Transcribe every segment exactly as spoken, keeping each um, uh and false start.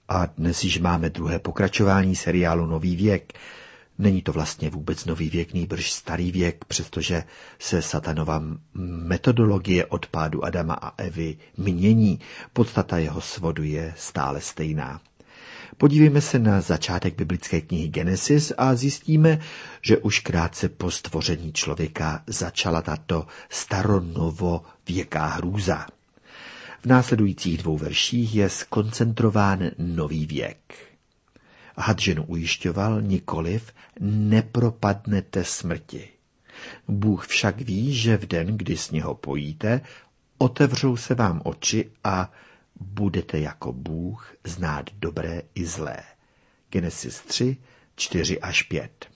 A dnes již máme druhé pokračování seriálu Nový věk. Není to vlastně vůbec nový věk, nýbrž starý věk, přestože se satanova metodologie od pádu Adama a Evy mění. Podstata jeho svodu je stále stejná. Podívejme se na začátek biblické knihy Genesis a zjistíme, že už krátce po stvoření člověka začala tato staronovověká hrůza. V následujících dvou verších je skoncentrován nový věk. Had ženu ujišťoval, nikoliv, nepropadnete smrti. Bůh však ví, že v den, kdy z něho pojíte, otevřou se vám oči a budete jako Bůh znát dobré i zlé. Genesis tři, čtyři až pět.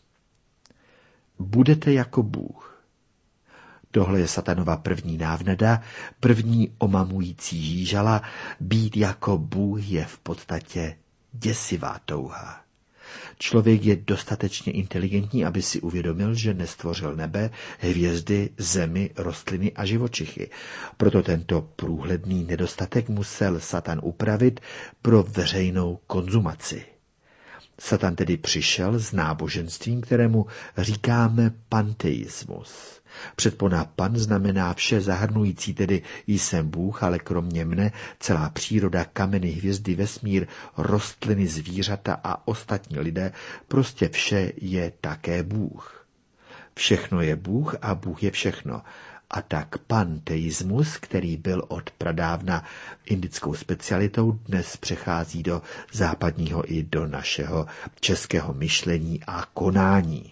Budete jako Bůh. Tohle je satanova první návnada, první omamující žížala. Být jako Bůh je v podstatě děsivá touha. Člověk je dostatečně inteligentní, aby si uvědomil, že nestvořil nebe, hvězdy, zemi, rostliny a živočichy. Proto tento průhledný nedostatek musel Satan upravit pro veřejnou konzumaci. Satan tedy přišel s náboženstvím, kterému říkáme panteismus. Předpona pan znamená vše zahrnující, tedy jsem Bůh, ale kromě mne celá příroda, kameny, hvězdy, vesmír, rostliny, zvířata a ostatní lidé, prostě vše je také Bůh. Všechno je Bůh a Bůh je všechno. A tak panteismus, který byl od pradávna indickou specialitou, dnes přechází do západního i do našeho českého myšlení a konání.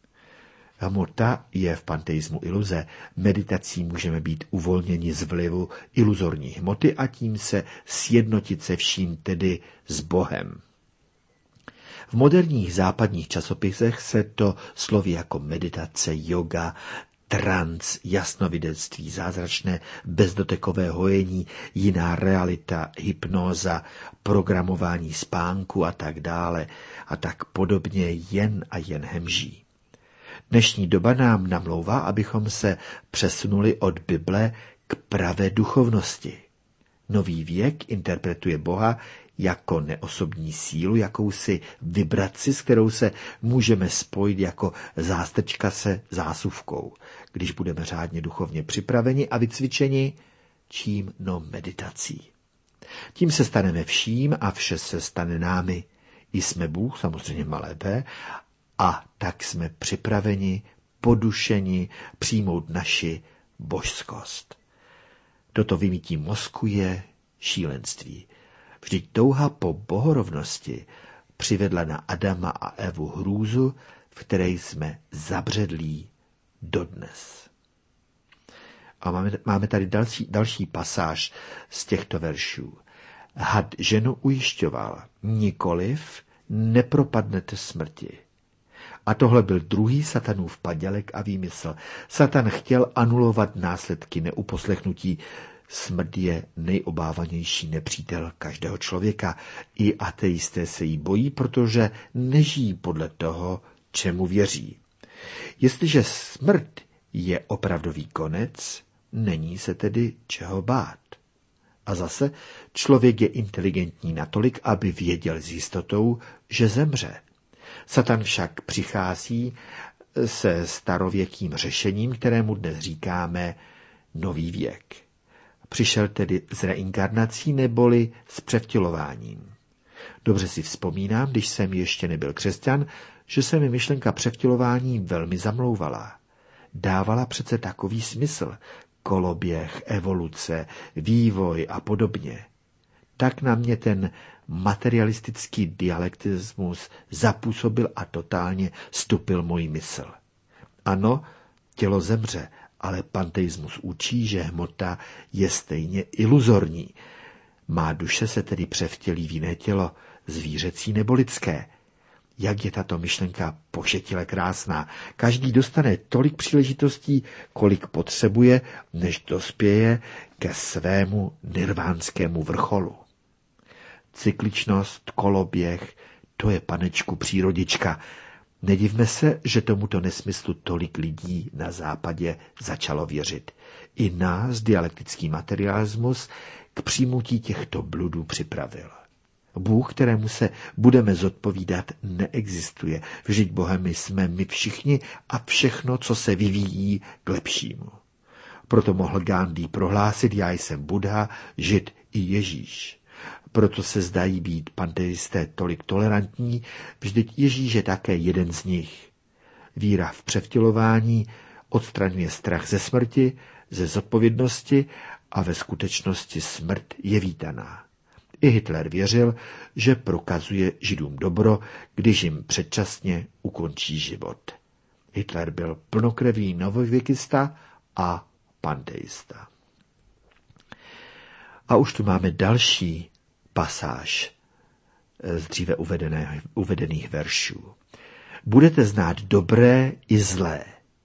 Hmota je v panteismu iluze. Meditací můžeme být uvolněni z vlivu iluzorní hmoty a tím se sjednotit se vším, tedy s Bohem. V moderních západních časopisech se to slovy jako meditace, yoga, trans, jasnovidectví, zázračné bezdotekové hojení, jiná realita, hypnóza, programování spánku a tak dále a tak podobně jen a jen hemží. Dnešní doba nám namlouvá, abychom se přesunuli od Bible k pravé duchovnosti. Nový věk interpretuje Boha jako neosobní sílu, jakousi vibraci, s kterou se můžeme spojit jako zástrčka se zásuvkou, když budeme řádně duchovně připraveni a vycvičeni, čím no meditací. Tím se staneme vším a vše se stane námi. Jsme Bůh, samozřejmě malé b, a tak jsme připraveni, podušeni přijmout naši božskost. Toto vymýtí mozku je šílenství. Vždyť touha po bohorovnosti přivedla na Adama a Evu hrůzu, v které jsme zabředlí dodnes. A máme, máme tady další, další pasáž z těchto veršů. Had ženu ujišťoval, nikoliv, nepropadnete smrti. A tohle byl druhý satanův padělek a výmysl. Satan chtěl anulovat následky neuposlechnutí. Smrt je nejobávanější nepřítel každého člověka. I ateisté se jí bojí, protože nežijí podle toho, čemu věří. Jestliže smrt je opravdový konec, není se tedy čeho bát. A zase člověk je inteligentní natolik, aby věděl s jistotou, že zemře. Satan však přichází se starověkým řešením, kterému dnes říkáme nový věk. Přišel tedy s reinkarnací neboli s převtělováním. Dobře si vzpomínám, když jsem ještě nebyl křesťan, že se mi myšlenka převtělování velmi zamlouvala. Dávala přece takový smysl, koloběh, evoluce, vývoj a podobně. Tak na mě ten materialistický dialektismus zapůsobil a totálně stupil moji mysl. Ano, tělo zemře, ale panteismus učí, že hmota je stejně iluzorní. Má duše se tedy převtělí v jiné tělo, zvířecí nebo lidské. Jak je tato myšlenka pošetile krásná. Každý dostane tolik příležitostí, kolik potřebuje, než dospěje ke svému nirvánskému vrcholu. Cykličnost, koloběh, to je panečku přírodička. Nedivme se, že tomuto nesmyslu tolik lidí na západě začalo věřit. I nás dialektický materialismus k přijmutí těchto bludů připravil. Bůh, kterému se budeme zodpovídat, neexistuje. Vždyť Bohem jsme my všichni a všechno, co se vyvíjí k lepšímu. Proto mohl Gandhi prohlásit, já jsem Buddha, Žid i Ježíš. Proto se zdají být panteisté tolik tolerantní, vždyť Ježíš je také jeden z nich. Víra v převtělování odstraňuje strach ze smrti, ze zodpovědnosti a ve skutečnosti smrt je vítaná. I Hitler věřil, že prokazuje Židům dobro, když jim předčasně ukončí život. Hitler byl plnokrevný novověkista a panteista. A už tu máme další pasáž z dříve uvedené, uvedených veršů. Budete znát dobré i zlé.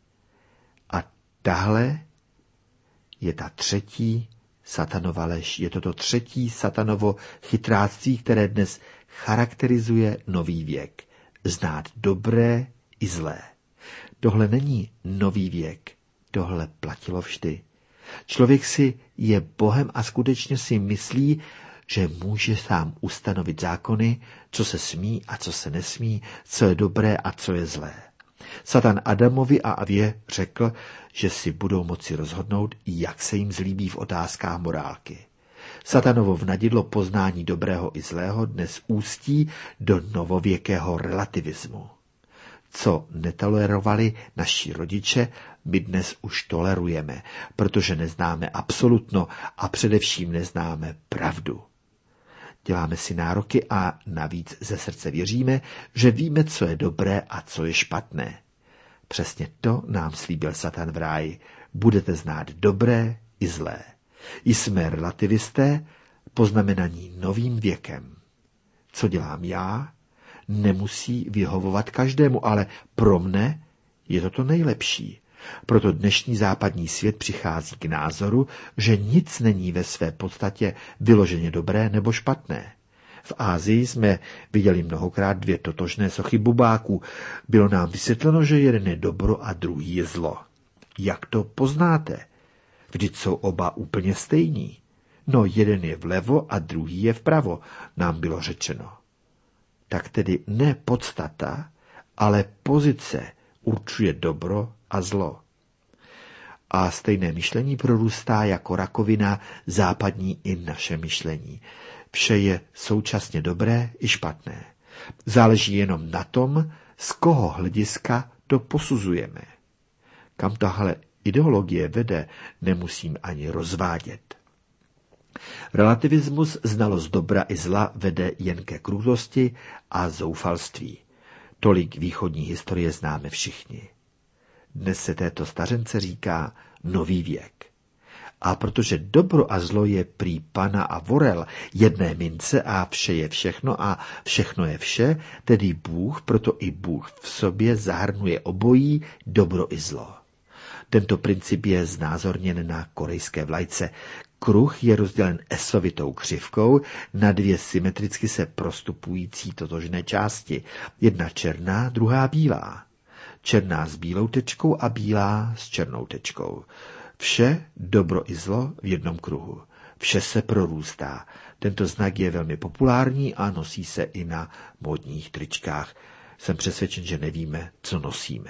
A tahle je ta třetí satanova lež. Je to to třetí satanovo chytráctví, které dnes charakterizuje nový věk. Znát dobré i zlé. Tohle není nový věk. Tohle platilo vždy. Člověk si je Bohem a skutečně si myslí, že může sám ustanovit zákony, co se smí a co se nesmí, co je dobré a co je zlé. Satan Adamovi a Avě řekl, že si budou moci rozhodnout, jak se jim zlíbí v otázkách morálky. Satanovo vnadidlo poznání dobrého i zlého dnes ústí do novověkého relativismu. Co netolerovali naši rodiče, my dnes už tolerujeme, protože neznáme absolutno a především neznáme pravdu. Děláme si nároky a navíc ze srdce věříme, že víme, co je dobré a co je špatné. Přesně to nám slíbil Satan v ráji. Budete znát dobré i zlé. Jsme relativisté, poznamenaní novým věkem. Co dělám já, nemusí vyhovovat každému, ale pro mne je to to nejlepší. Proto dnešní západní svět přichází k názoru, že nic není ve své podstatě vyloženě dobré nebo špatné. V Asii jsme viděli mnohokrát dvě totožné sochy bubáků. Bylo nám vysvětleno, že jeden je dobro a druhý je zlo. Jak to poznáte? Vždyť jsou oba úplně stejní. No jeden je vlevo a druhý je vpravo, nám bylo řečeno. Tak tedy ne podstata, ale pozice určuje dobro a zlo. A stejné myšlení prorůstá jako rakovina západní i naše myšlení. Vše je současně dobré i špatné. Záleží jenom na tom, z koho hlediska to posuzujeme. Kam tahle ideologie vede, nemusím ani rozvádět. Relativismus, znalost dobra i zla, vede jen ke krutosti a zoufalství. Tolik východní historie známe všichni. Dnes se této stařence říká nový věk. A protože dobro a zlo je prý pana a vorel jedné mince a vše je všechno a všechno je vše, tedy Bůh, proto i Bůh v sobě zahrnuje obojí dobro i zlo. Tento princip je znázorněn na korejské vlajce. Kruh je rozdělen esovitou křivkou na dvě symetricky se prostupující totožné části. Jedna černá, druhá bílá. Černá s bílou tečkou a bílá s černou tečkou. Vše, dobro i zlo v jednom kruhu. Vše se prorůstá. Tento znak je velmi populární a nosí se i na módních tričkách. Jsem přesvědčen, že nevíme, co nosíme.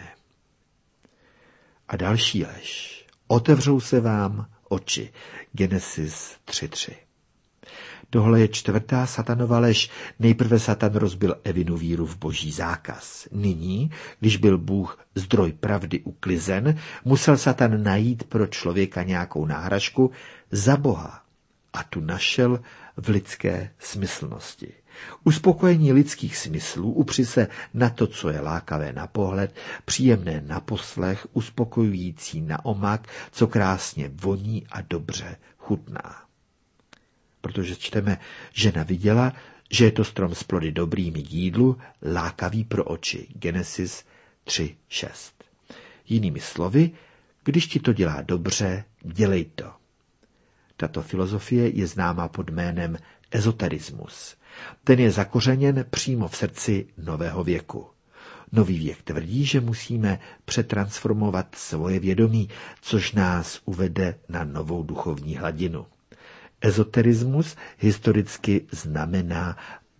A další lež. Otevřou se vám oči. Genesis tři tři. Tohle je čtvrtá satanova lež. Nejprve Satan rozbil Evinu víru v boží zákaz. Nyní, když byl Bůh zdroj pravdy uklizen, musel Satan najít pro člověka nějakou náhražku za Boha. A tu našel v lidské smyslnosti. Uspokojení lidských smyslů upři se na to, co je lákavé na pohled, příjemné na poslech, uspokojující na omak, co krásně voní a dobře chutná. Protože čteme, žena viděla, že je to strom s plody dobrými k jídlu, lákavý pro oči. Genesis tři šest. Jinými slovy, když ti to dělá dobře, dělej to. Tato filozofie je známá pod jménem ezoterismus. Ten je zakořeněn přímo v srdci nového věku. Nový věk tvrdí, že musíme přetransformovat svoje vědomí, což nás uvede na novou duchovní hladinu. Ezoterismus historicky znamená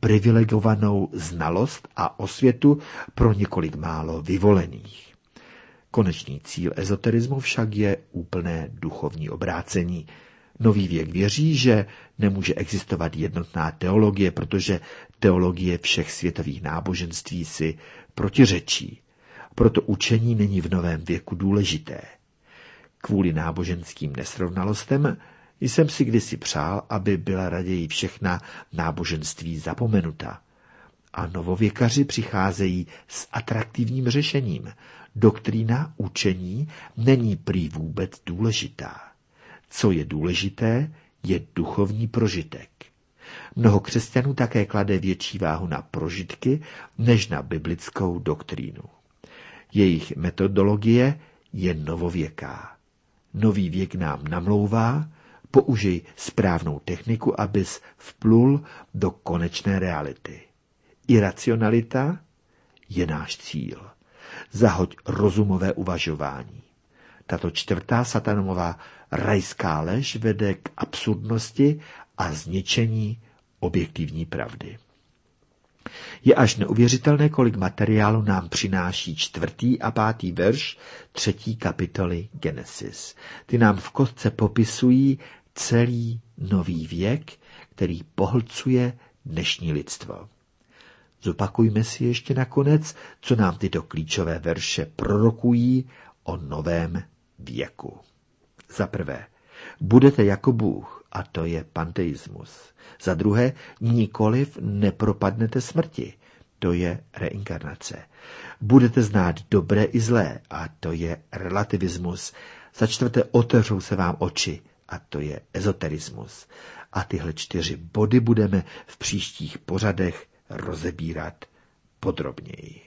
privilegovanou znalost a osvětu pro několik málo vyvolených. Konečný cíl ezoterismu však je úplné duchovní obrácení. Nový věk věří, že nemůže existovat jednotná teologie, protože teologie všech světových náboženství si protiřečí. Proto učení není v novém věku důležité. Kvůli náboženským nesrovnalostem jsem si kdysi přál, aby byla raději všechna náboženství zapomenuta. A novověkaři přicházejí s atraktivním řešením. Doktrína učení není prý vůbec důležitá. Co je důležité, je duchovní prožitek. Mnoho křesťanů také klade větší váhu na prožitky, než na biblickou doktrínu. Jejich metodologie je novověká. Nový věk nám namlouvá, použij správnou techniku, abys vplul do konečné reality. Iracionalita je náš cíl. Zahoď rozumové uvažování. Tato čtvrtá satanová rajská lež vede k absurdnosti a zničení objektivní pravdy. Je až neuvěřitelné, kolik materiálu nám přináší čtvrtý a pátý verš třetí kapitoly Genesis. Ty nám v kostce popisují celý nový věk, který pohlcuje dnešní lidstvo. Zopakujme si ještě nakonec, co nám tyto klíčové verše prorokují o novém věku. Za prvé, budete jako Bůh, a to je panteismus. Za druhé, nikoliv nepropadnete smrti, to je reinkarnace. Budete znát dobré i zlé, a to je relativismus. Za čtvrté, otevřou se vám oči, a to je ezoterismus. A tyhle čtyři body budeme v příštích pořadech rozebírat podrobněji.